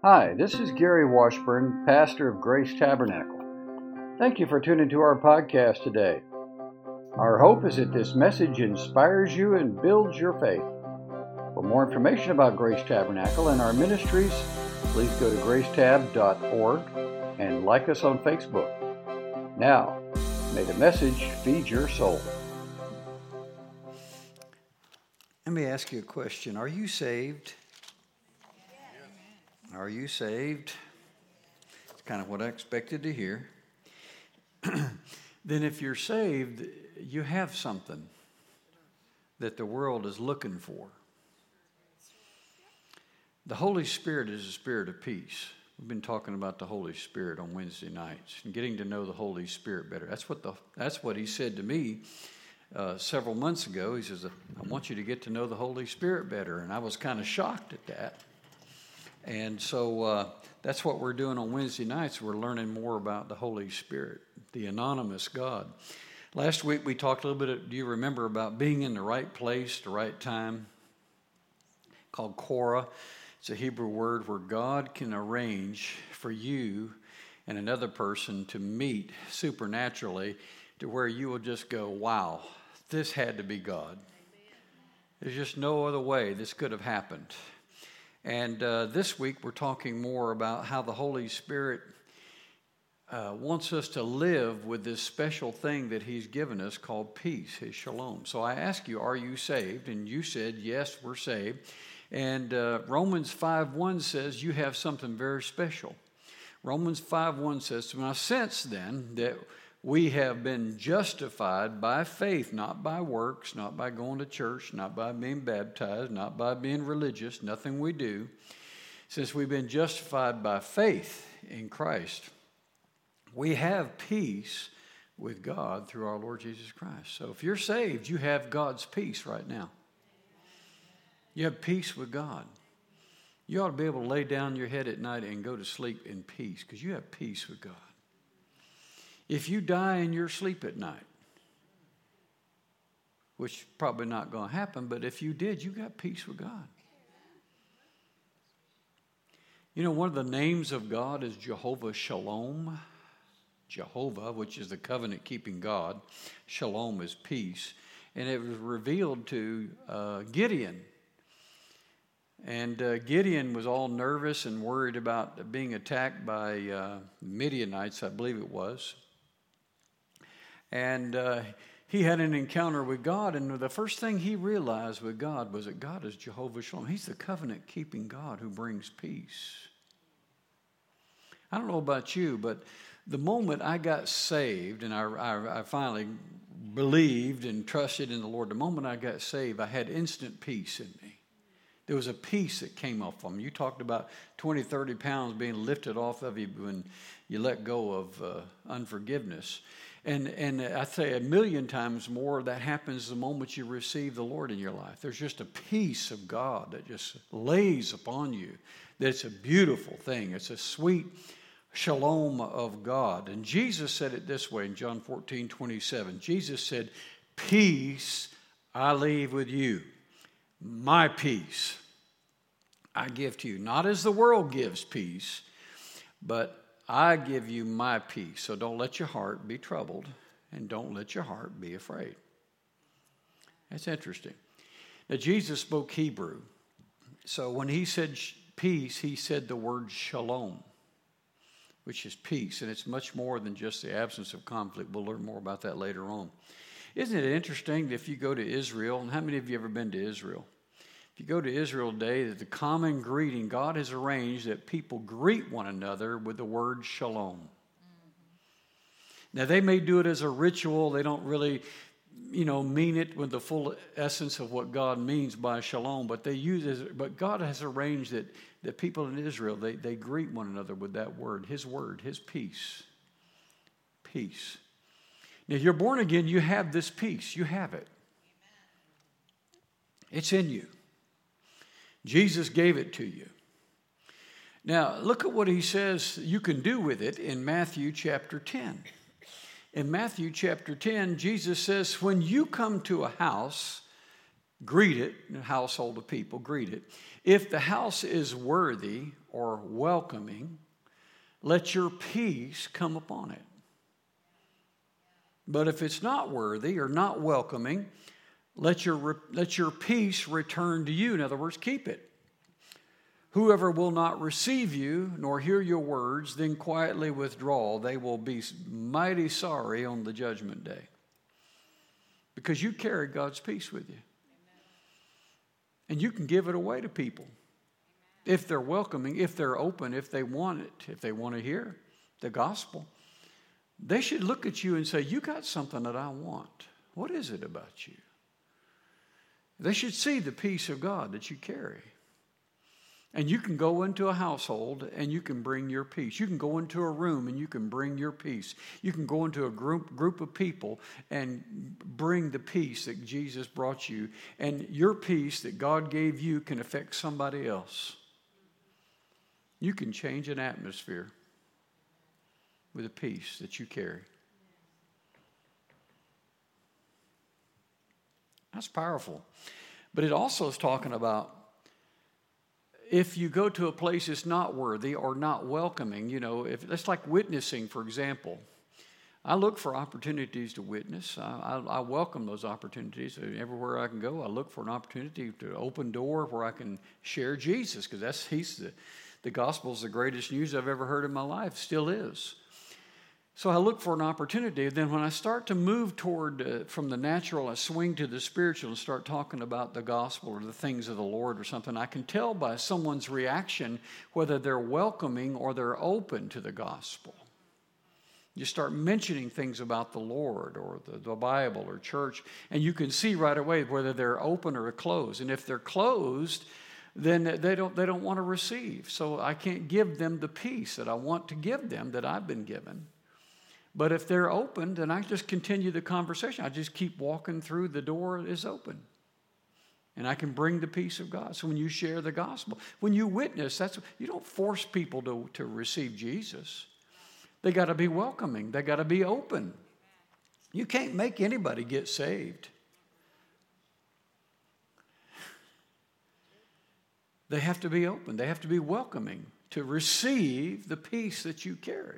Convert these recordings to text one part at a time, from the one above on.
Hi, this is Gary Washburn, pastor of Grace Tabernacle. Thank you for tuning to our podcast today. Our hope is that this message inspires you and builds your faith. For more information about Grace Tabernacle and our ministries, please go to gracetab.org and like us on Facebook. Now, may the message feed your soul. Let me ask you a question. Are you saved? Are you saved? It's kind of what I expected to hear. Then if you're saved, you have something that the world is looking for. The Holy Spirit is a spirit of peace. We've been talking about the Holy Spirit on Wednesday nights and getting to know the Holy Spirit better. That's what he said to me several months ago. He says, I want you to get to know the Holy Spirit better. And I was kind of shocked at that. And so that's what we're doing on Wednesday nights. We're learning more about the Holy Spirit, the anonymous God. Last week we talked a little bit, do you remember, about being in the right place, the right time, called Korah. It's a Hebrew word where God can arrange for you and another person to meet supernaturally to where you will just go, wow, this had to be God. There's just no other way this could have happened. And this week we're talking more about how the Holy Spirit wants us to live with this special thing that he's given us called peace, his shalom. So I ask you, are you saved? And you said, yes, we're saved. And Romans 5:1 says you have something very special. Romans 5:1 says, now since then that we have been justified by faith, not by works, not by going to church, not by being baptized, not by being religious, nothing we do. Since we've been justified by faith in Christ, we have peace with God through our Lord Jesus Christ. So if you're saved, you have God's peace right now. You have peace with God. You ought to be able to lay down your head at night and go to sleep in peace because you have peace with God. If you die in your sleep at night, which is probably not going to happen, but if you did, you got peace with God. You know, one of the names of God is Jehovah Shalom. Jehovah, which is the covenant-keeping God. Shalom is peace. And it was revealed to Gideon. And Gideon was all nervous and worried about being attacked by Midianites, I believe it was. And he had an encounter with God, and the first thing he realized with God was that God is Jehovah Shalom. He's the covenant-keeping God who brings peace. I don't know about you, but the moment I got saved and I finally believed and trusted in the Lord, the moment I got saved, I had instant peace in me. There was a peace that came off of me. You talked about 20, 30 pounds being lifted off of you when you let go of unforgiveness. And I say 1,000,000 times more that happens the moment you receive the Lord in your life. There's just a peace of God that just lays upon you. That's a beautiful thing. It's a sweet shalom of God. And Jesus said it this way in John 14:27. Jesus said, peace I leave with you. My peace I give to you. Not as the world gives peace, but I give you my peace. So don't let your heart be troubled and don't let your heart be afraid. That's interesting. Now, Jesus spoke Hebrew. So when he said peace, he said the word shalom, which is peace. And it's much more than just the absence of conflict. We'll learn more about that later on. Isn't it interesting that if you go to Israel, and how many of you have ever been to Israel? If you go to Israel today, that the common greeting, God has arranged that people greet one another with the word shalom. Now, they may do it as a ritual. They don't really, mean it with the full essence of what God means by shalom, but they use it. But God has arranged that people in Israel, they greet one another with that word, his peace. Peace. Now, if you're born again, you have this peace. You have it. It's in you. Jesus gave it to you. Now, look at what he says you can do with it in Matthew chapter 10. In Matthew chapter 10, Jesus says, when you come to a house greet it, a household of people, greet it. If the house is worthy or welcoming, let your peace come upon it. But if it's not worthy or not welcoming, let your peace return to you. In other words, keep it. Whoever will not receive you nor hear your words, then quietly withdraw. They will be mighty sorry on the judgment day. Because you carry God's peace with you. And you can give it away to people. If they're welcoming, if they're open, if they want it, if they want to hear the gospel. They should look at you and say, you got something that I want. What is it about you? They should see the peace of God that you carry. And you can go into a household and you can bring your peace. You can go into a room and you can bring your peace. You can go into a group of people and bring the peace that Jesus brought you. And your peace that God gave you can affect somebody else. You can change an atmosphere with a peace that you carry. That's powerful. But it also is talking about if you go to a place that's not worthy or not welcoming, if it's like witnessing, for example. I look for opportunities to witness. I welcome those opportunities. Everywhere I can go, I look for an opportunity to open door where I can share Jesus, because the gospel is the greatest news I've ever heard in my life, still is. So I look for an opportunity. Then when I start to move toward, from the natural, I swing to the spiritual and start talking about the gospel or the things of the Lord or something, I can tell by someone's reaction whether they're welcoming or they're open to the gospel. You start mentioning things about the Lord or the Bible or church, and you can see right away whether they're open or closed. And if they're closed, then they don't want to receive. So I can't give them the peace that I want to give them, that I've been given. But if they're open, then I just continue the conversation. I just keep walking through. The door is open. And I can bring the peace of God. So when you share the gospel, when you witness, you don't force people to receive Jesus. They got to be welcoming. They got to be open. You can't make anybody get saved. They have to be open. They have to be welcoming to receive the peace that you carry.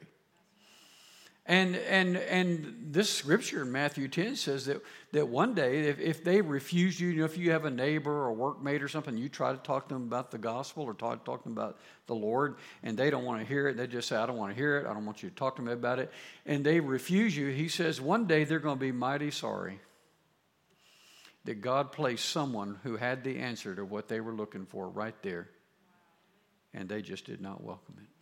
And this scripture in Matthew 10 says that one day, if they refuse you, if you have a neighbor or workmate or something, you try to talk to them about the gospel or talk to them about the Lord, and they don't want to hear it. They just say, I don't want to hear it. I don't want you to talk to me about it. And they refuse you. He says one day they're going to be mighty sorry that God placed someone who had the answer to what they were looking for right there, and they just did not welcome it.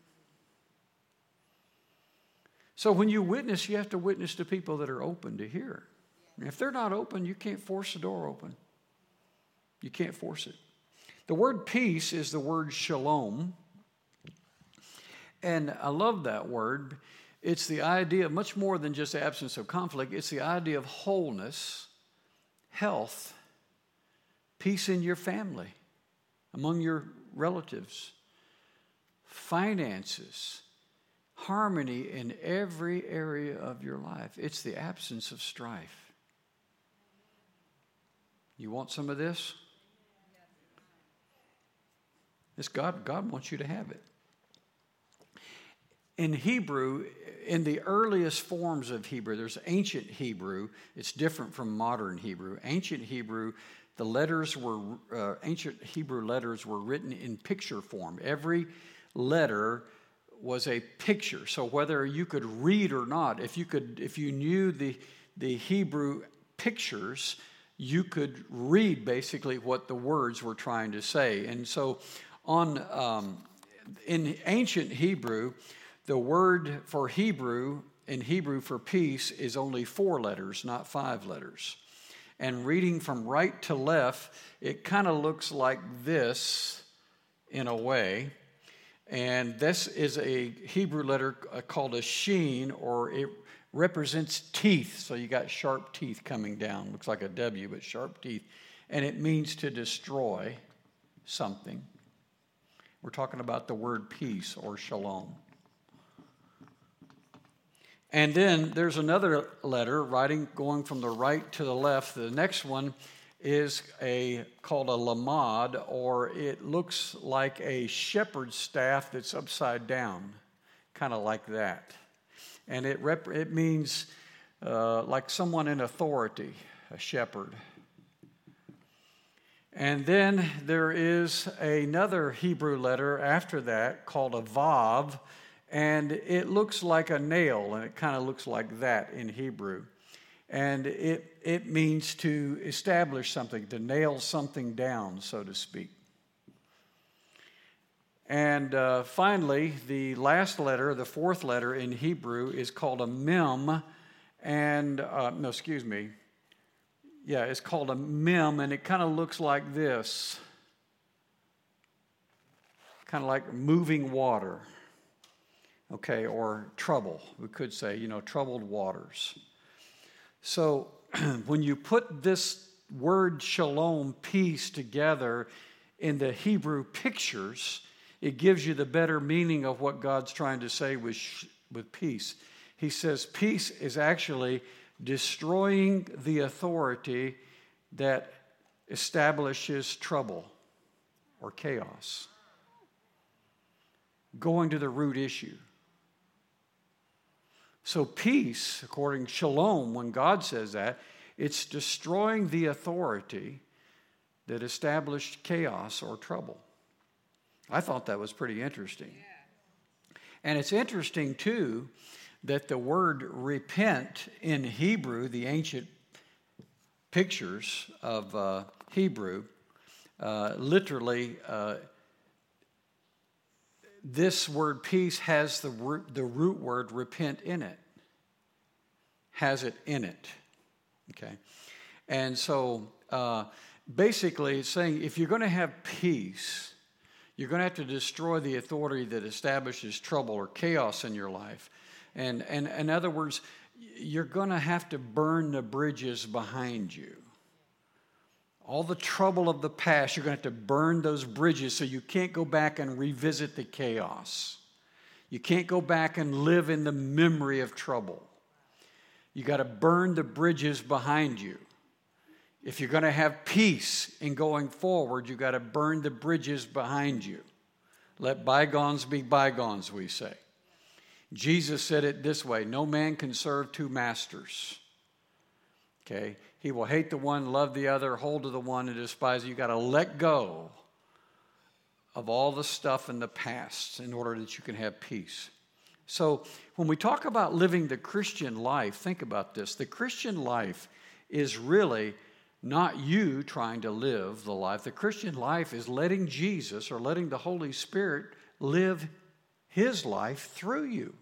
So when you witness, you have to witness to people that are open to hear. And if they're not open, you can't force the door open. You can't force it. The word peace is the word shalom. And I love that word. It's the idea, much more than just absence of conflict, it's the idea of wholeness, health, peace in your family, among your relatives, finances, harmony in every area of your life. It's the absence of strife. You want some of this? It's God wants you to have it. In Hebrew, in the earliest forms of Hebrew, there's ancient Hebrew. It's different from modern Hebrew. Ancient Hebrew, ancient Hebrew letters were written in picture form. Every letter was a picture. So whether you could read or not, if you knew the Hebrew pictures, you could read basically what the words were trying to say. And so in ancient Hebrew, the word for Hebrew, in Hebrew for peace, is only 4 letters, not 5 letters. And reading from right to left, it kind of looks like this in a way. And this is a Hebrew letter called a sheen, or it represents teeth. So you got sharp teeth coming down. Looks like a W, but sharp teeth. And it means to destroy something. We're talking about the word peace or shalom. And then there's another letter going from the right to the left. The next one is called a lamad, or it looks like a shepherd's staff that's upside down, kind of like that. And it means like someone in authority, a shepherd. And then there is another Hebrew letter after that called a vav, and it looks like a nail, and it kind of looks like that in Hebrew. And it means to establish something, to nail something down, so to speak. And finally, the last letter, the fourth letter in Hebrew, is called a mem, it's called a mem, and it kind of looks like this. Kind of like moving water. Okay, or trouble, we could say, troubled waters. So when you put this word shalom, peace, together in the Hebrew pictures, it gives you the better meaning of what God's trying to say with peace. He says peace is actually destroying the authority that establishes trouble or chaos. Going to the root issue. So peace, according to Shalom, when God says that, it's destroying the authority that established chaos or trouble. I thought that was pretty interesting. Yeah. And it's interesting, too, that the word repent in Hebrew, the ancient pictures of Hebrew, literally, this word peace has the root word repent in it. Has it in it. Okay? And so basically it's saying if you're going to have peace, you're going to have to destroy the authority that establishes trouble or chaos in your life. And in other words, you're going to have to burn the bridges behind you. All the trouble of the past, you're going to have to burn those bridges so you can't go back and revisit the chaos. You can't go back and live in the memory of trouble. You got to burn the bridges behind you. If you're going to have peace in going forward, you got to burn the bridges behind you. Let bygones be bygones, we say. Jesus said it this way, no man can serve two masters. Okay? He will hate the one, love the other, hold to the one, and despise. You got to let go of all the stuff in the past in order that you can have peace. So when we talk about living the Christian life, think about this. The Christian life is really not you trying to live the life. The Christian life is letting Jesus or letting the Holy Spirit live His life through you.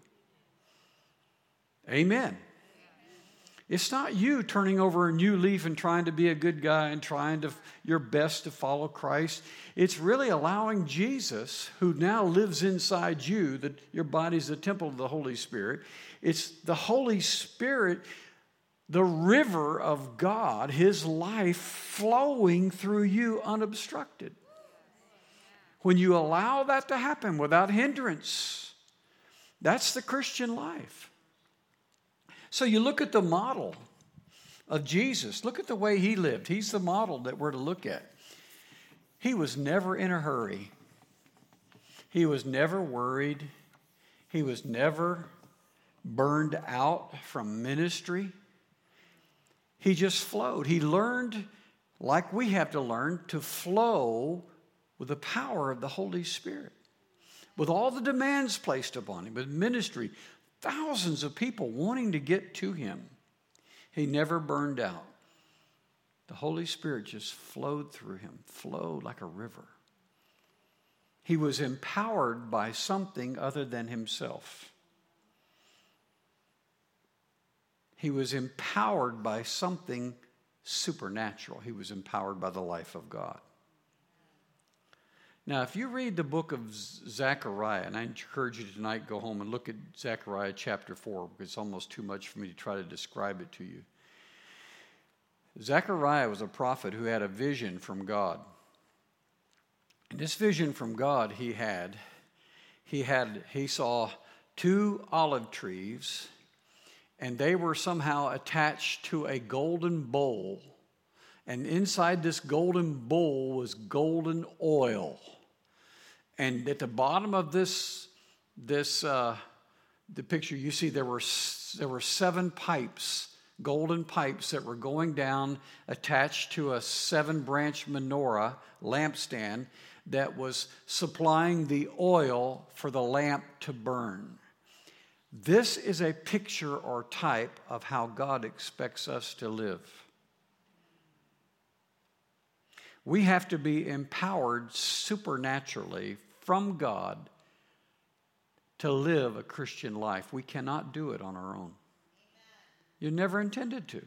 Amen. It's not you turning over a new leaf and trying to be a good guy and trying your best to follow Christ. It's really allowing Jesus, who now lives inside you, that your body's the temple of the Holy Spirit. It's the Holy Spirit, the river of God, His life flowing through you unobstructed. When you allow that to happen without hindrance, that's the Christian life. So you look at the model of Jesus. Look at the way He lived. He's the model that we're to look at. He was never in a hurry. He was never worried. He was never burned out from ministry. He just flowed. He learned, like we have to learn, to flow with the power of the Holy Spirit. With all the demands placed upon Him, with ministry, thousands of people wanting to get to Him. He never burned out. The Holy Spirit just flowed through Him, flowed like a river. He was empowered by something other than Himself. He was empowered by something supernatural. He was empowered by the life of God. Now, if you read the book of Zechariah, and I encourage you tonight, go home and look at Zechariah chapter 4, because it's almost too much for me to try to describe it to you. Zechariah was a prophet who had a vision from God. And this vision from God he saw 2 olive trees, and they were somehow attached to a golden bowl. And inside this golden bowl was golden oil. And at the bottom of the picture, you see there were 7 pipes, golden pipes that were going down, attached to a 7-branch menorah lampstand that was supplying the oil for the lamp to burn. This is a picture or type of how God expects us to live. We have to be empowered supernaturally from God to live a Christian life. We cannot do it on our own. You never intended to.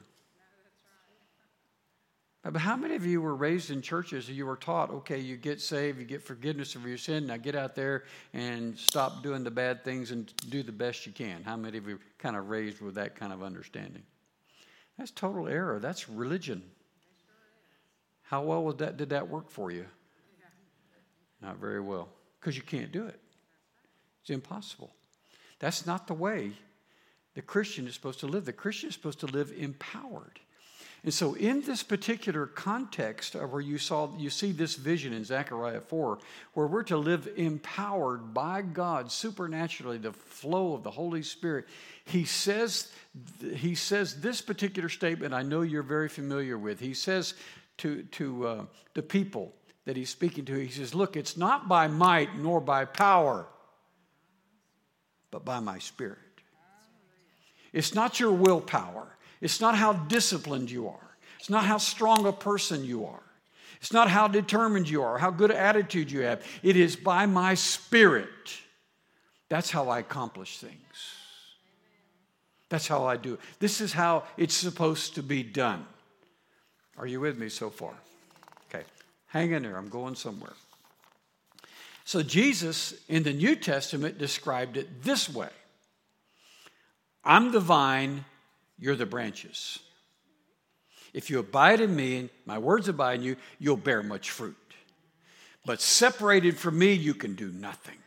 But how many of you were raised in churches and you were taught, okay, you get saved, you get forgiveness of your sin, now get out there and stop doing the bad things and do the best you can? How many of you kind of raised with that kind of understanding? That's total error. That's religion. How well did that work for you? Not very well, because you can't do it. It's impossible. That's not the way the Christian is supposed to live. The Christian is supposed to live empowered. And so in this particular context of where you see this vision in Zechariah 4, where we're to live empowered by God supernaturally, the flow of the Holy Spirit, he says this particular statement I know you're very familiar with. He says to the people that he's speaking to, he says, look, it's not by might nor by power, but by my Spirit. It's not your willpower. It's not how disciplined you are. It's not how strong a person you are. It's not how determined you are, how good an attitude you have. It is by my Spirit. That's how I accomplish things. That's how I do it. This is how it's supposed to be done. Are you with me so far? Okay, hang in there. I'm going somewhere. So Jesus, in the New Testament, described it this way. I'm the vine, you're the branches. If you abide in me and my words abide in you, you'll bear much fruit. But separated from me, you can do nothing.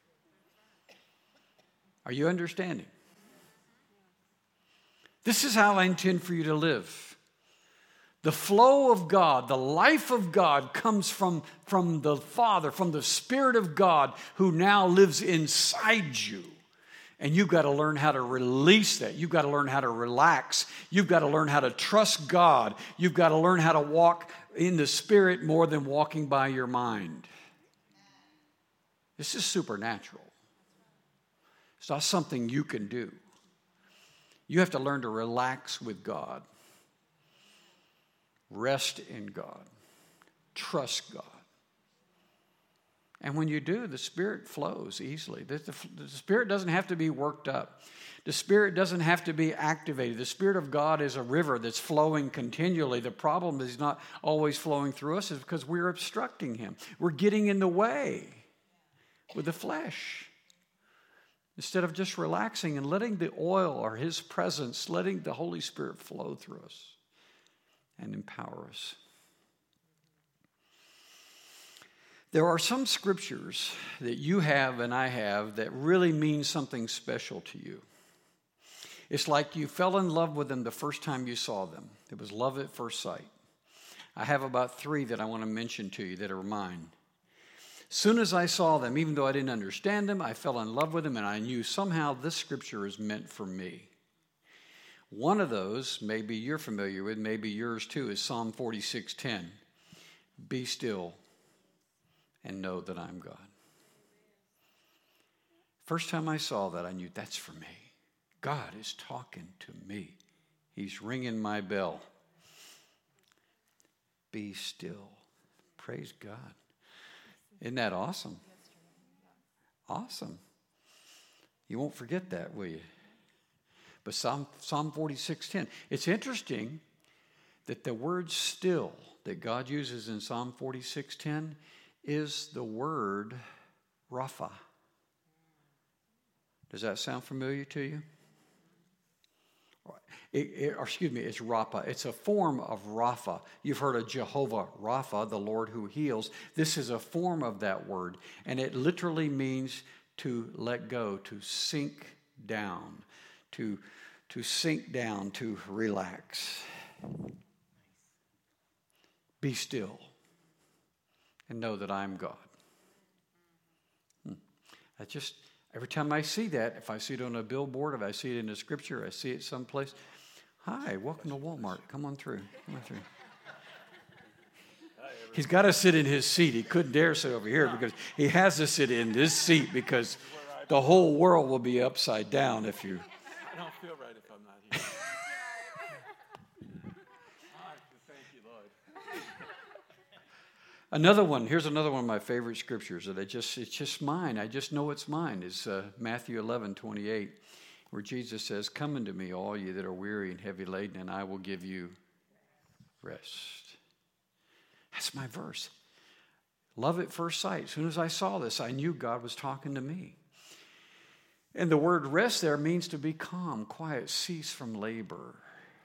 Are you understanding? This is how I intend for you to live. The flow of God, the life of God comes from the Father, from the Spirit of God who now lives inside you. And you've got to learn how to release that. You've got to learn how to relax. You've got to learn how to trust God. You've got to learn how to walk in the Spirit more than walking by your mind. This is supernatural. It's not something you can do. You have to learn to relax with God. Rest in God. Trust God. And when you do, the Spirit flows easily. The Spirit doesn't have to be worked up. The Spirit doesn't have to be activated. The Spirit of God is a river that's flowing continually. The problem is He's not always flowing through us is because we're obstructing Him. We're getting in the way with the flesh. Instead of just relaxing and letting the oil or His presence, letting the Holy Spirit flow through us and empower us. There are some scriptures that you have and I have that really mean something special to you. It's like you fell in love with them the first time you saw them. It was love at first sight. I have about 3 that I want to mention to you that are mine. As soon as I saw them, even though I didn't understand them, I fell in love with them and I knew somehow this scripture is meant for me. One of those, maybe you're familiar with, maybe yours too, is Psalm 46:10. Be still and know that I'm God. First time I saw that, I knew that's for me. God is talking to me. He's ringing my bell. Be still. Praise God. Isn't that awesome? Awesome. You won't forget that, will you? But Psalm 46:10. It's interesting that the word still that God uses in Psalm 46:10 is the word Rapha. Does that sound familiar to you? It's Rapha. It's a form of Rapha. You've heard of Jehovah Rapha, the Lord who heals. This is a form of that word, and it literally means to let go, to sink down, to sink down, to relax. Be still and know that I am God. Every time I see that, if I see it on a billboard, if I see it in the scripture, I see it someplace, hi, welcome to Walmart. Come on through. Come on through. He's got to sit in his seat. He couldn't dare sit over here because he has to sit in this seat because the whole world will be upside down if you... I don't feel right if I'm not here. Thank you, Lord. Here's another one of my favorite scriptures that it's just mine. I just know it's mine. Is Matthew 11:28, where Jesus says, "Come unto me, all you that are weary and heavy laden, and I will give you rest." That's my verse. Love at first sight. As soon as I saw this, I knew God was talking to me. And the word rest there means to be calm, quiet, cease from labor.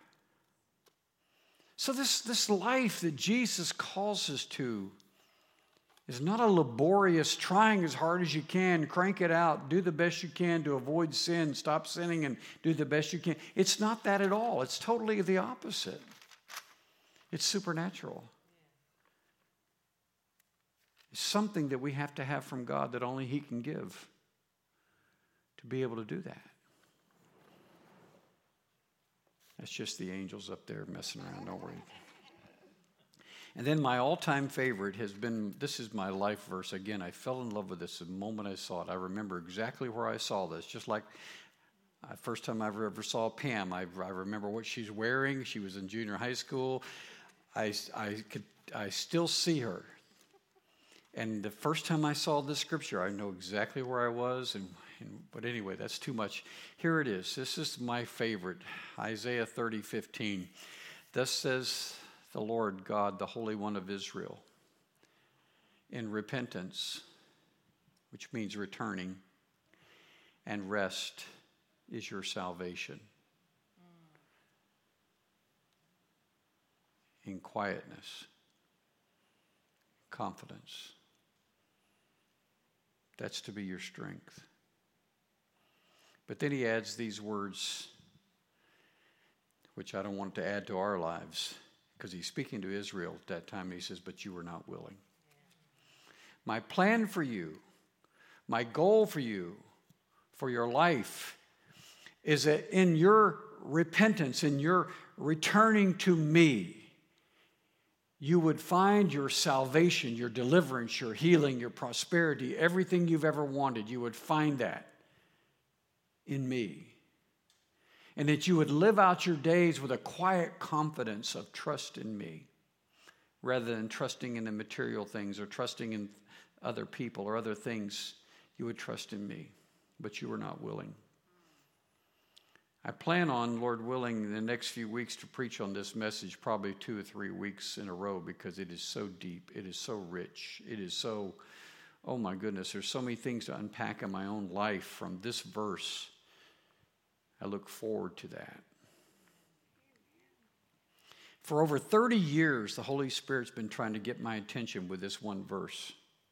So this life that Jesus calls us to is not a laborious trying as hard as you can, crank it out, do the best you can to avoid sin, stop sinning and do the best you can. It's not that at all. It's totally the opposite. It's supernatural. It's something that we have to have from God that only He can give to be able to do that. That's just the angels up there messing around, don't worry. And then my all-time favorite has been, this is my life verse. Again, I fell in love with this the moment I saw it. I remember exactly where I saw this, just like first time I ever saw Pam. I remember what she's wearing. She was in junior high school. I still see her. And the first time I saw this scripture, I know exactly where I was. But anyway, that's too much. Here it is. This is my favorite. Isaiah 30:15. Thus says the Lord God, the Holy One of Israel, in repentance, which means returning, and rest is your salvation. In quietness, confidence. That's to be your strength. But then he adds these words, which I don't want to add to our lives, because he's speaking to Israel at that time. He says, but you were not willing. My plan for you, my goal for you, for your life, is that in your repentance, in your returning to me, you would find your salvation, your deliverance, your healing, your prosperity, everything you've ever wanted. You would find that in me. And that you would live out your days with a quiet confidence of trust in me, rather than trusting in the material things or trusting in other people or other things. You would trust in me, but you were not willing. I plan on, Lord willing, in the next few weeks to preach on this message, probably 2 or 3 weeks in a row, because it is so deep, it is so rich, it is so, oh my goodness, there's so many things to unpack in my own life from this verse. I look forward to that. For over 30 years, the Holy Spirit's been trying to get my attention with this one verse.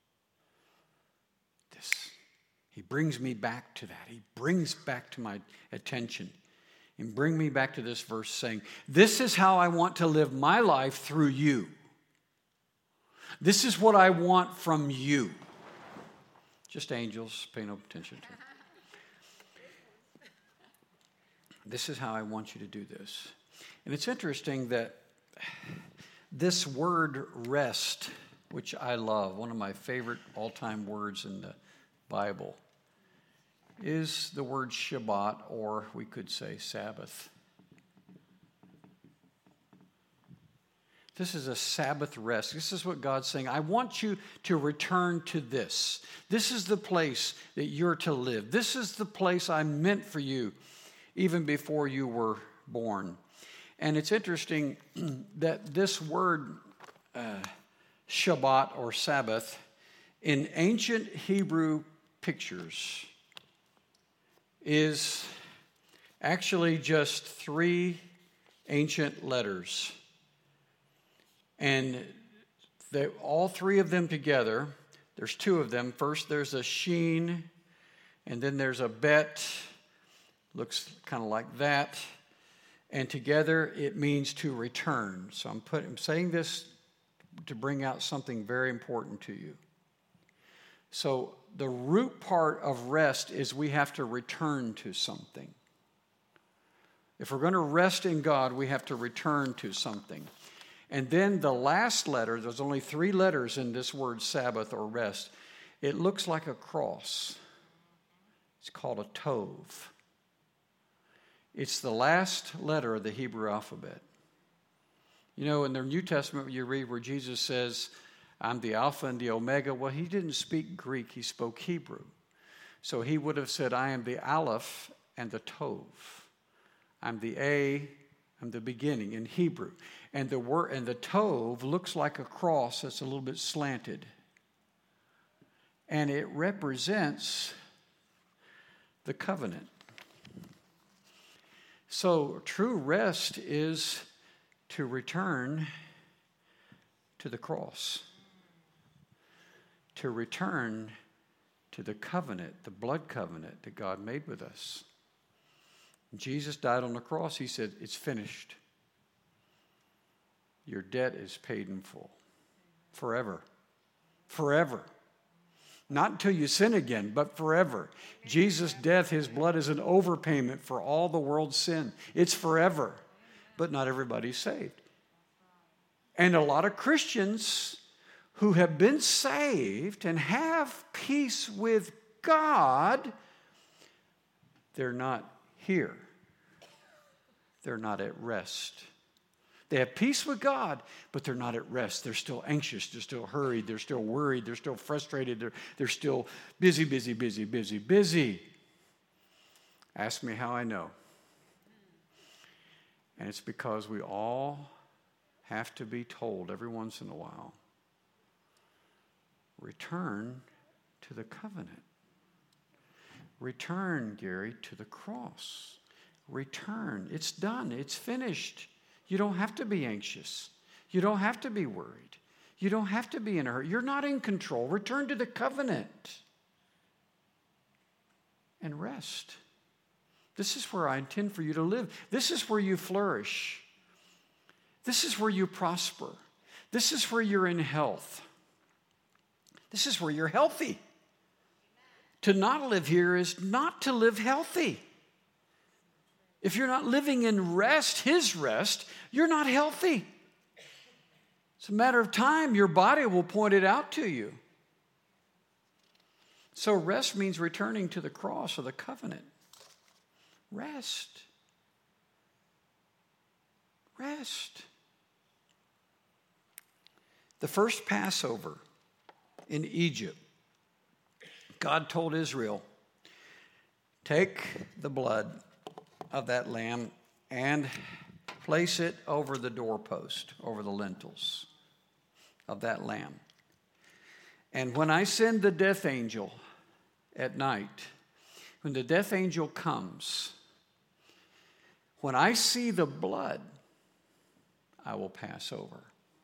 He brings me back to that. He brings back to my attention and bring me back to this verse saying, this is how I want to live my life through you. This is what I want from you. Just angels, pay no attention to it. This is how I want you to do this. And it's interesting that this word rest, which I love, one of my favorite all-time words in the Bible, is the word Shabbat, or we could say Sabbath. This is a Sabbath rest. This is what God's saying. I want you to return to this. This is the place that you're to live. This is the place I meant for you even before you were born. And it's interesting that this word Shabbat or Sabbath in ancient Hebrew pictures is actually just 3 ancient letters. And all 3 of them together, there's 2 of them. First there's a sheen, and then there's a bet, looks kind of like that. And together it means to return. So I'm saying this to bring out something very important to you. So the root part of rest is we have to return to something. If we're going to rest in God, we have to return to something. And then the last letter, there's only 3 letters in this word Sabbath or rest. It looks like a cross. It's called a Tov. It's the last letter of the Hebrew alphabet. You know, in the New Testament, you read where Jesus says, I'm the Alpha and the Omega. Well, he didn't speak Greek, he spoke Hebrew. So he would have said, I am the Aleph and the Tov. I'm the A, I'm the beginning in Hebrew. And the word and the Tov looks like a cross that's a little bit slanted. And it represents the covenant. So true rest is to return to the cross, to return to the covenant, the blood covenant that God made with us. Jesus died on the cross. He said, it's finished. Your debt is paid in full. Forever. Forever. Not until you sin again, but forever. Jesus' death, his blood is an overpayment for all the world's sin. It's forever. But not everybody's saved. And a lot of Christians who have been saved and have peace with God, they're not here. They're not at rest. They have peace with God, but they're not at rest. They're still anxious. They're still hurried. They're still worried. They're still frustrated. They're still busy. Ask me how I know. And it's because we all have to be told every once in a while, return to the covenant. Return, Gary, to the cross. Return. It's done. It's finished. You don't have to be anxious. You don't have to be worried. You don't have to be in a hurry. You're not in control. Return to the covenant and rest. This is where I intend for you to live. This is where you flourish. This is where you prosper. This is where you're in health. This is where you're healthy. To not live here is not to live healthy. If you're not living in rest, his rest, you're not healthy. It's a matter of time. Your body will point it out to you. So rest means returning to the cross or the covenant. Rest. Rest. The first Passover in Egypt, God told Israel, take the blood of that lamb and place it over the doorpost, over the lintels of that lamb. And when I send the death angel at night, when the death angel comes, when I see the blood, I will pass over.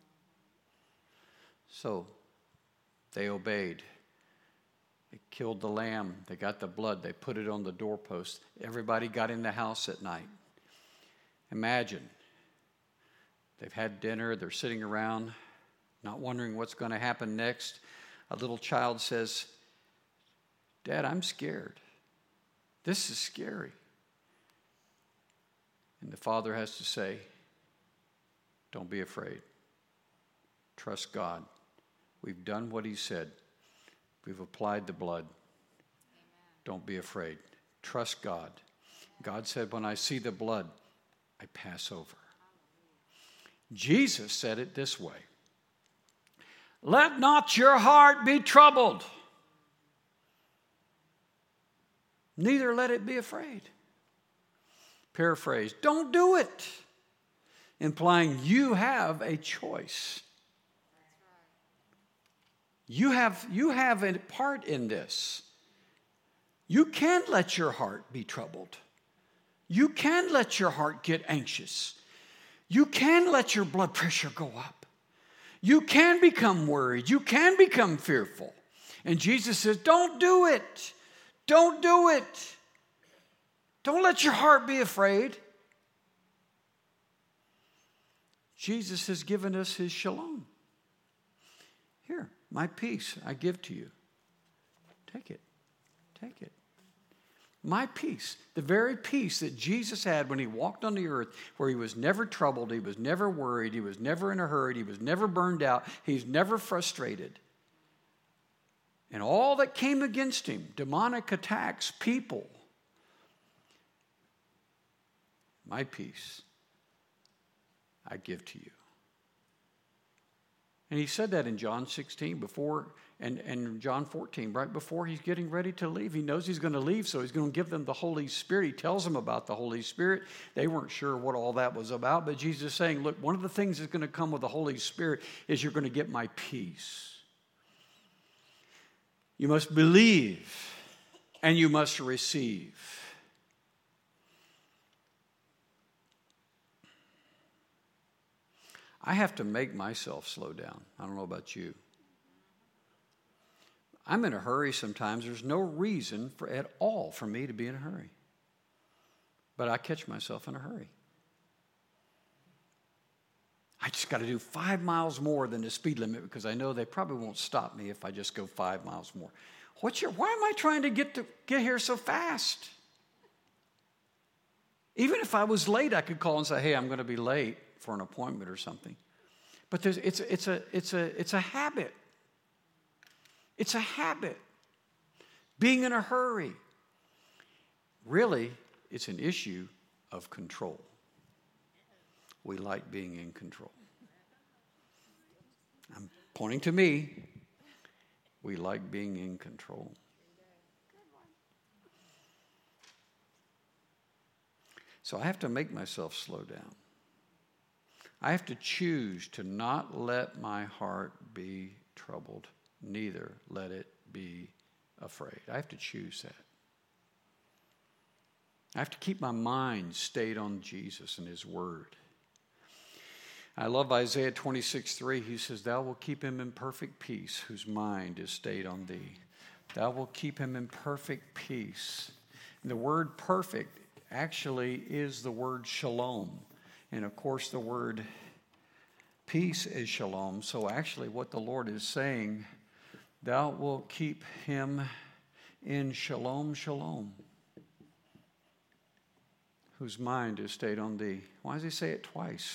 So they obeyed. They killed the lamb. They got the blood. They put it on the doorpost. Everybody got in the house at night. Imagine. They've had dinner. They're sitting around, not wondering what's going to happen next. A little child says, Dad, I'm scared. This is scary. And the father has to say, don't be afraid. Trust God. We've done what he said. We've applied the blood. Amen. Don't be afraid. Trust God. God said, when I see the blood, I pass over. Jesus said it this way. Let not your heart be troubled. Neither let it be afraid. Paraphrase, don't do it. Implying you have a choice. You have a part in this. You can let your heart be troubled. You can let your heart get anxious. You can let your blood pressure go up. You can become worried. You can become fearful. And Jesus says, don't do it. Don't do it. Don't let your heart be afraid. Jesus has given us his shalom. Here, my peace I give to you. Take it. Take it. My peace, the very peace that Jesus had when he walked on the earth, where he was never troubled, he was never worried, he was never in a hurry, he was never burned out, he's never frustrated. And all that came against him, demonic attacks, people, my peace I give to you. And he said that in John 16 before, and John 14, right before he's getting ready to leave. He knows he's going to leave, so he's going to give them the Holy Spirit. He tells them about the Holy Spirit. They weren't sure what all that was about, but Jesus is saying, look, one of the things that's going to come with the Holy Spirit is you're going to get my peace. You must believe, and you must receive. I have to make myself slow down. I don't know about you. I'm in a hurry sometimes. There's no reason at all for me to be in a hurry. But I catch myself in a hurry. I just got to do 5 miles more than the speed limit because I know they probably won't stop me if I just go 5 miles more. Why am I trying to get here so fast? Even if I was late, I could call and say, hey, I'm going to be late for an appointment or something. But it's a habit. It's a habit. Being in a hurry. Really, it's an issue of control. We like being in control. I'm pointing to me. We like being in control. So I have to make myself slow down. I have to choose to not let my heart be troubled, neither let it be afraid. I have to choose that. I have to keep my mind stayed on Jesus and his word. I love Isaiah 26:3. He says, thou wilt keep him in perfect peace, whose mind is stayed on thee. Thou wilt keep him in perfect peace. And the word perfect actually is the word shalom. And of course, the word peace is shalom. So actually what the Lord is saying, thou wilt keep him in shalom, shalom, whose mind is stayed on thee. Why does he say it twice?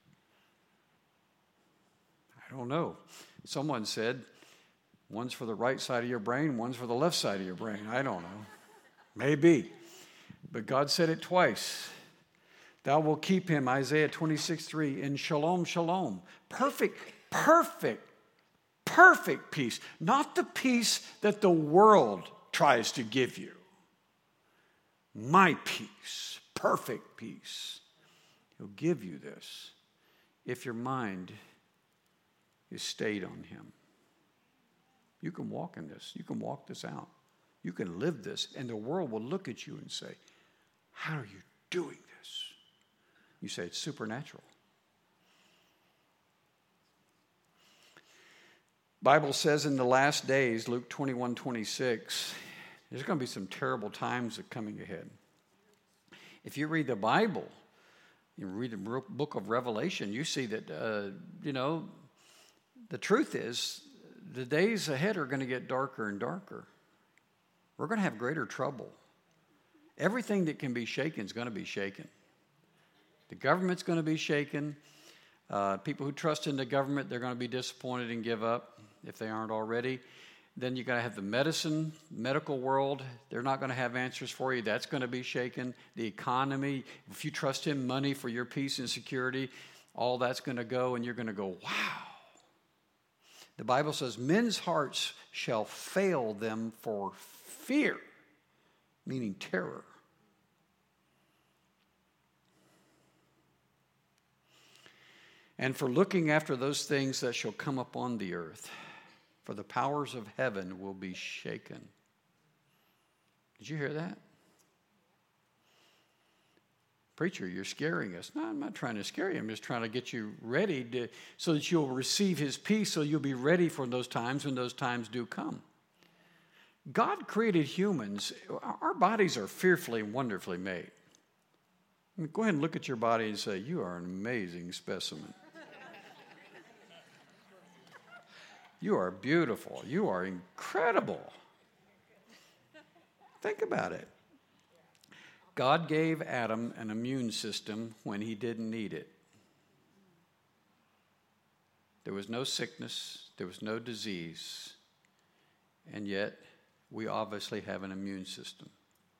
I don't know. Someone said, one's for the right side of your brain, one's for the left side of your brain. I don't know. Maybe. But God said it twice. Thou wilt keep him, Isaiah 26:3, in shalom, shalom. Perfect peace. Not the peace that the world tries to give you. My peace, perfect peace. He'll give you this if your mind is stayed on him. You can walk in this. You can walk this out. You can live this, and the world will look at you and say, how are you doing this? You say, it's supernatural. Bible says in the last days, Luke 21:26, there's going to be some terrible times coming ahead. If you read the Bible, you read the book of Revelation, you see that, the truth is the days ahead are going to get darker and darker. We're going to have greater trouble. Everything that can be shaken is going to be shaken. The government's going to be shaken. People who trust in the government, they're going to be disappointed and give up if they aren't already. Then you got to have the medical world. They're not going to have answers for you. That's going to be shaken. The economy, if you trust in money for your peace and security, all that's going to go, and you're going to go, wow. The Bible says, men's hearts shall fail them for fear, meaning terror. And for looking after those things that shall come upon the earth, for the powers of heaven will be shaken. Did you hear that? Preacher, you're scaring us. No, I'm not trying to scare you. I'm just trying to get you ready so that you'll receive his peace, so you'll be ready for those times when those times do come. God created humans. Our bodies are fearfully and wonderfully made. I mean, go ahead and look at your body and say, you are an amazing specimen. You are beautiful. You are incredible. Think about it. God gave Adam an immune system when he didn't need it. There was no sickness, there was no disease, and yet we obviously have an immune system.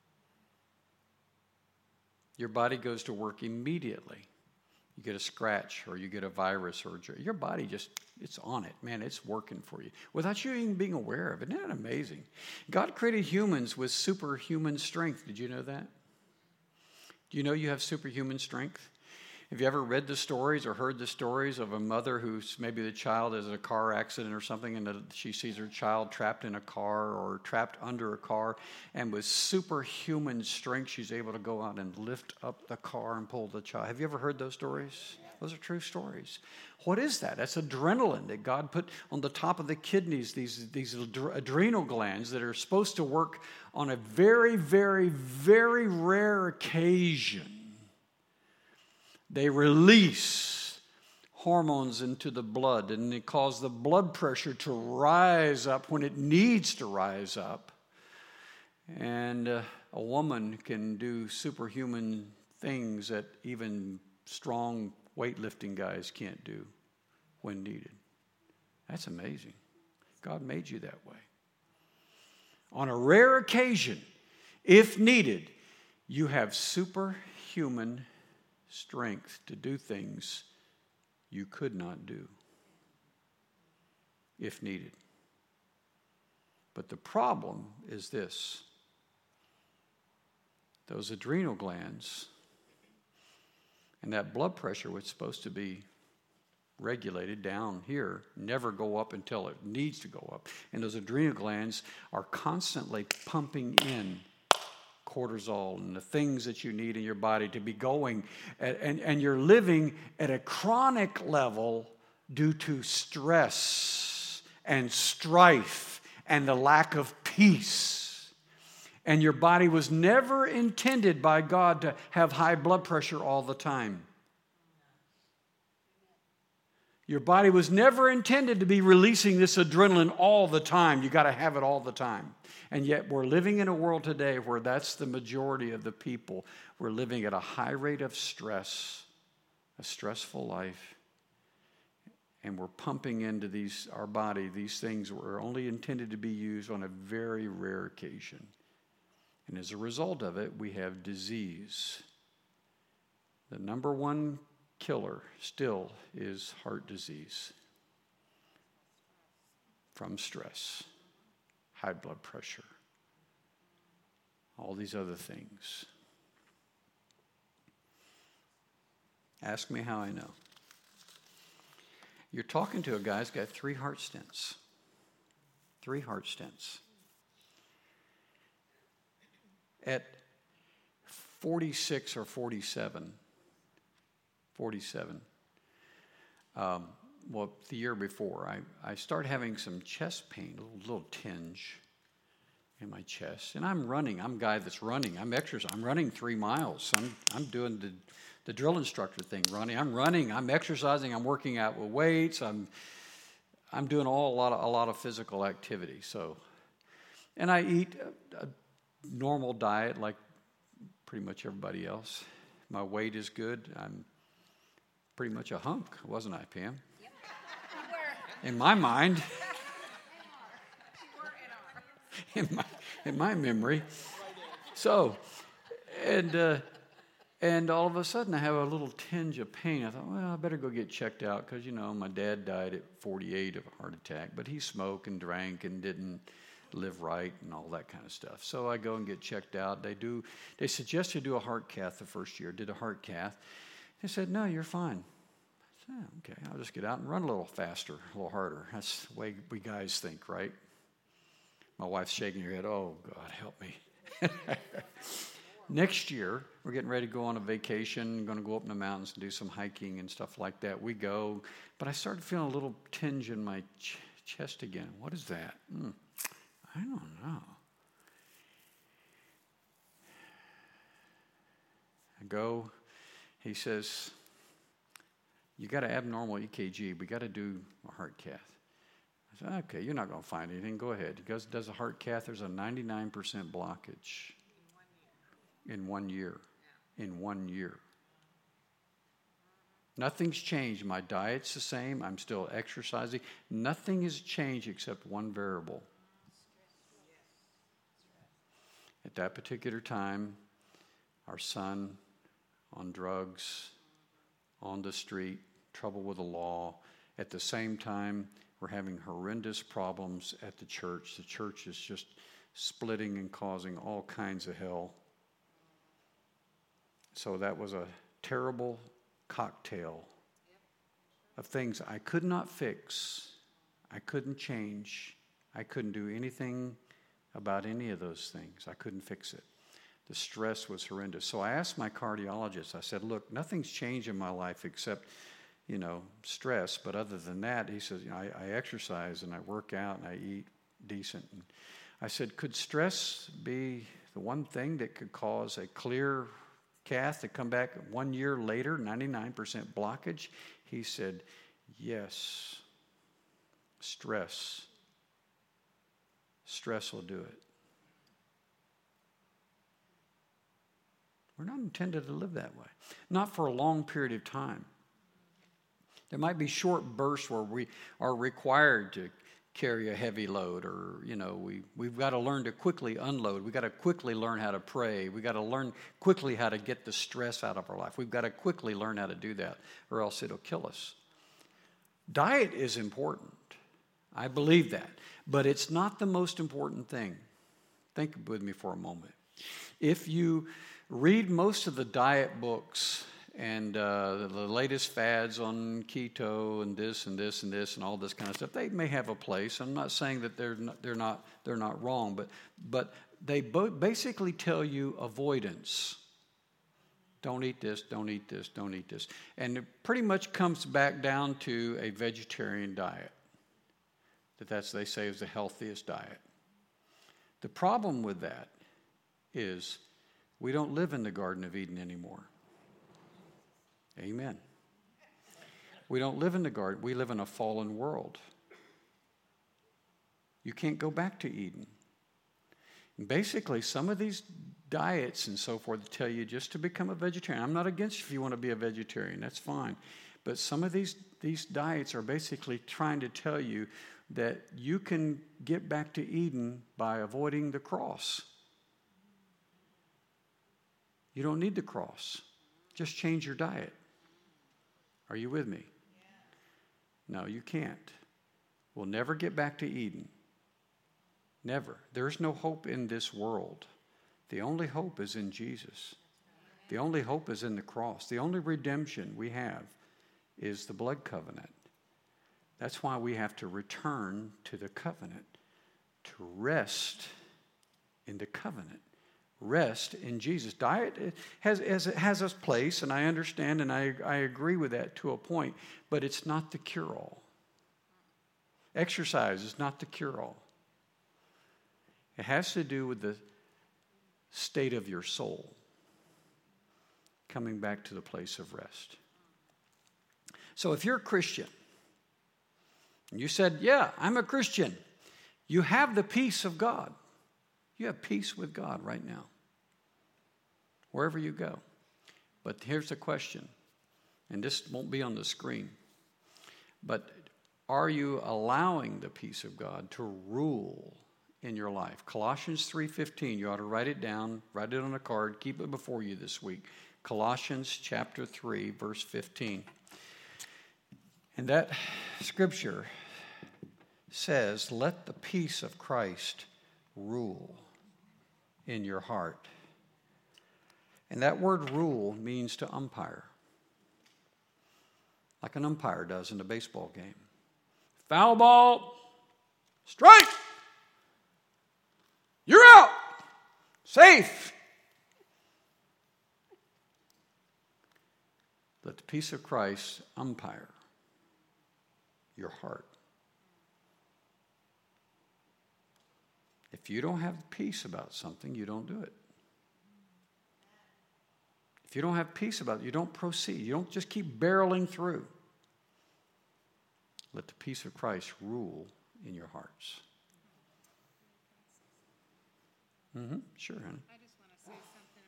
Your body goes to work immediately. You get a scratch or you get a virus or your body just, it's on it. Man, it's working for you without you even being aware of it. Isn't that amazing? God created humans with superhuman strength. Did you know that? Do you know you have superhuman strength? Have you ever read the stories or heard the stories of a mother who's maybe the child is in a car accident or something and she sees her child trapped in a car or trapped under a car, and with superhuman strength she's able to go out and lift up the car and pull the child? Have you ever heard those stories? Those are true stories. What is that? That's adrenaline that God put on the top of the kidneys, these adrenal glands that are supposed to work on a very, very, very rare occasion. They release hormones into the blood, and they cause the blood pressure to rise up when it needs to rise up. And a woman can do superhuman things that even strong weightlifting guys can't do when needed. That's amazing. God made you that way. On a rare occasion, if needed, you have superhuman strength to do things you could not do if needed. But the problem is this: those adrenal glands and that blood pressure, which is supposed to be regulated down here, never go up until it needs to go up. And those adrenal glands are constantly pumping in cortisol and the things that you need in your body to be going, and you're living at a chronic level due to stress and strife and the lack of peace. And your body was never intended by God to have high blood pressure all the time. Your body was never intended to be releasing this adrenaline all the time. You got to have it all the time. And yet we're living in a world today where that's the majority of the people. We're living at a high rate of stress, a stressful life. And we're pumping into our body these things that were only intended to be used on a very rare occasion. And as a result of it, we have disease. The number one killer still is heart disease from stress, high blood pressure, all these other things. Ask me how I know. You're talking to a guy who's got 3 heart stents. 3 heart stents. At 46 or 47, well, the year before, I started having some chest pain, a little tinge in my chest. And I'm running. I'm a guy that's running. I'm exercising. I'm running 3 miles. I'm doing the drill instructor thing, running. I'm running. I'm exercising. I'm working out with weights. I'm doing a lot of physical activity. So, and I eat a normal diet like pretty much everybody else. My weight is good. I'm pretty much a hunk, wasn't I, Pam? Yep. In my mind. in my memory. So, and all of a sudden I have a little tinge of pain. I thought, well, I better go get checked out because, my dad died at 48 of a heart attack, but he smoked and drank and didn't live right and all that kind of stuff. So I go and get checked out. They suggest you do a heart cath the first year. Did a heart cath. They said, no, you're fine. I said, okay, I'll just get out and run a little faster, a little harder. That's the way we guys think, right? My wife's shaking her head, oh, God, help me. Next year, we're getting ready to go on a vacation, going to go up in the mountains and do some hiking and stuff like that. We go, but I started feeling a little tinge in my chest again. What is that? I don't know. I go, he says, you got an abnormal EKG. We got to do a heart cath. I said, okay, you're not going to find anything. Go ahead. He goes, does a heart cath. There's a 99% blockage in 1 year. In 1 year. Nothing's changed. My diet's the same. I'm still exercising. Nothing has changed except one variable. At that particular time, our son on drugs, on the street, trouble with the law. At the same time, we're having horrendous problems at the church. The church is just splitting and causing all kinds of hell. So that was a terrible cocktail of things I could not fix. I couldn't change. I couldn't do anything about any of those things. I couldn't fix it. The stress was horrendous. So I asked my cardiologist, I said, look, nothing's changed in my life except, stress. But other than that, he says, I exercise and I work out and I eat decent. And I said, could stress be the one thing that could cause a clear cath to come back 1 year later, 99% blockage? He said, yes, stress. Stress will do it. We're not intended to live that way. Not for a long period of time. There might be short bursts where we are required to carry a heavy load, or, we've got to learn to quickly unload. We've got to quickly learn how to pray. We've got to learn quickly how to get the stress out of our life. We've got to quickly learn how to do that, or else it'll kill us. Diet is important. I believe that. But it's not the most important thing. Think with me for a moment. If you read most of the diet books and the latest fads on keto and this and this and this and all this kind of stuff, they may have a place. I'm not saying that they're not wrong, but they basically tell you avoidance. Don't eat this, don't eat this, don't eat this. And it pretty much comes back down to a vegetarian diet. They say is the healthiest diet. The problem with that is we don't live in the Garden of Eden anymore. Amen. We don't live in the garden. We live in a fallen world. You can't go back to Eden. And basically, some of these diets and so forth tell you just to become a vegetarian. I'm not against if you want to be a vegetarian. That's fine. But some of these diets are basically trying to tell you that you can get back to Eden by avoiding the cross. You don't need the cross. Just change your diet. Are you with me? No, you can't. We'll never get back to Eden. Never. There's no hope in this world. The only hope is in Jesus. The only hope is in the cross. The only redemption we have is the blood covenant. That's why we have to return to the covenant, to rest in the covenant. Rest in Jesus. Diet has its place, and I understand and I agree with that to a point, but it's not the cure-all. Exercise is not the cure-all. It has to do with the state of your soul, coming back to the place of rest. So if you're a Christian, and you said, yeah, I'm a Christian, you have the peace of God. You have peace with God right now, wherever you go. But here's the question, and this won't be on the screen, but are you allowing the peace of God to rule in your life? Colossians 3:15, you ought to write it down, write it on a card, keep it before you this week. Colossians chapter 3, verse 15. And that scripture says, let the peace of Christ rule in your heart. And that word rule means to umpire, like an umpire does in a baseball game. Foul ball, strike, you're out, safe. Let the peace of Christ umpire your heart. If you don't have peace about something, you don't do it. If you don't have peace about it, you don't proceed. You don't just keep barreling through. Let the peace of Christ rule in your hearts. Sure, honey. I just want to say something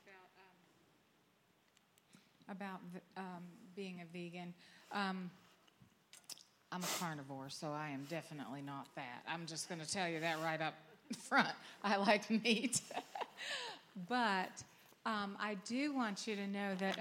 about being a vegan. I'm a carnivore, so I am definitely not that. I'm just going to tell you that right up front. I like meat. But I do want you to know that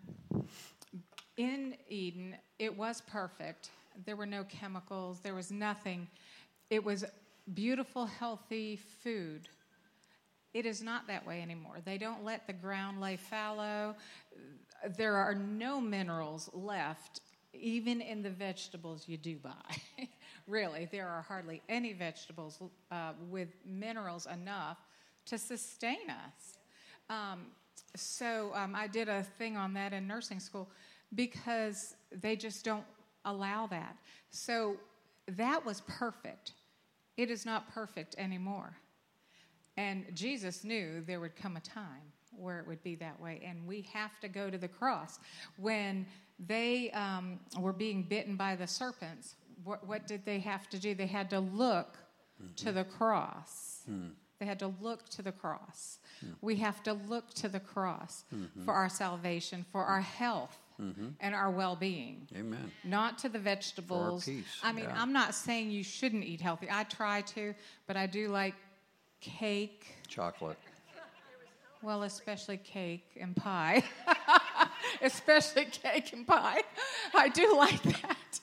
in Eden, it was perfect. There were no chemicals. There was nothing. It was beautiful, healthy food. It is not that way anymore. They don't let the ground lay fallow. There are no minerals left, even in the vegetables you do buy. Really, there are hardly any vegetables with minerals enough to sustain us. So I did a thing on that in nursing school because they just don't allow that. So that was perfect. It is not perfect anymore. And Jesus knew there would come a time where it would be that way, and we have to go to the cross. When they were being bitten by the serpents, what did they have to do? They had to look to the cross. They had to look to the cross. We have to look to the cross for our salvation, for our health, and our well-being. Amen. Not to the vegetables. For our peace. I mean, Yeah. I'm not saying you shouldn't eat healthy. I try to, but I do like cake. Chocolate. Well, especially cake and pie. Especially cake and pie. I do like that.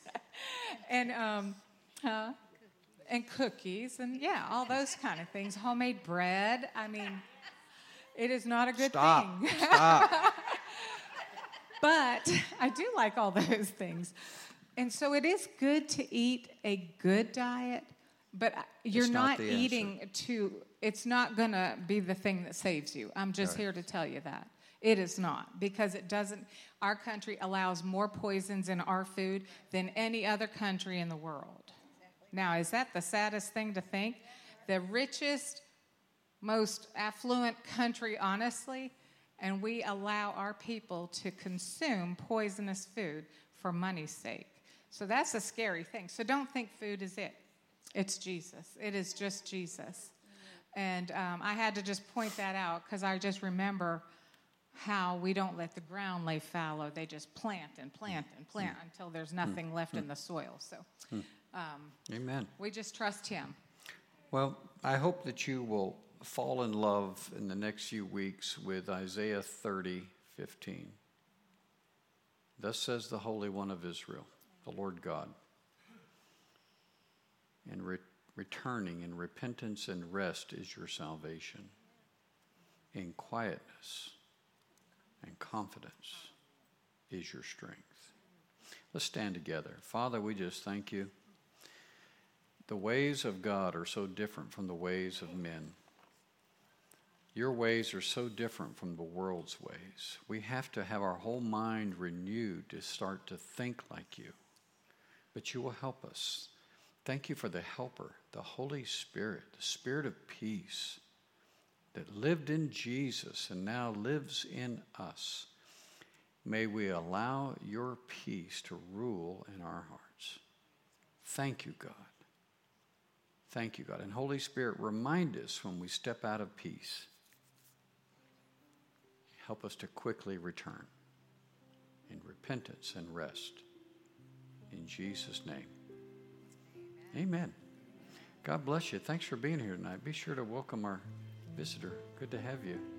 And cookies and, yeah, all those kind of things. Homemade bread. I mean, it is not a good thing. Stop. But I do like all those things. And so it is good to eat a good diet, but you're It's not not the eating it's not going to be the thing that saves you. I'm just here to tell you that. It is not, because it doesn't. Our country allows more poisons in our food than any other country in the world. Now, is that the saddest thing to think? The richest, most affluent country, honestly, and we allow our people to consume poisonous food for money's sake. So that's a scary thing. So don't think food is it. It's Jesus. It is just Jesus. And I had to just point that out because I just remember how we don't let the ground lay fallow. They just plant and plant and plant until there's nothing left in the soil. So Amen. we just trust him. Well, I hope that you will fall in love in the next few weeks with Isaiah 30:15. Thus says the Holy One of Israel, the Lord God, and returning in repentance and rest is your salvation. In quietness and confidence is your strength. Let's stand together. Father, we just thank you. The ways of God are so different from the ways of men. Your ways are so different from the world's ways. We have to have our whole mind renewed to start to think like you. But you will help us. Thank you for the helper, the Holy Spirit, the Spirit of peace that lived in Jesus and now lives in us. May we allow your peace to rule in our hearts. Thank you, God. Thank you, God. And Holy Spirit, remind us when we step out of peace. Help us to quickly return in repentance and rest. In Jesus' name. Amen. God bless you. Thanks for being here tonight. Be sure to welcome our visitor. Good to have you.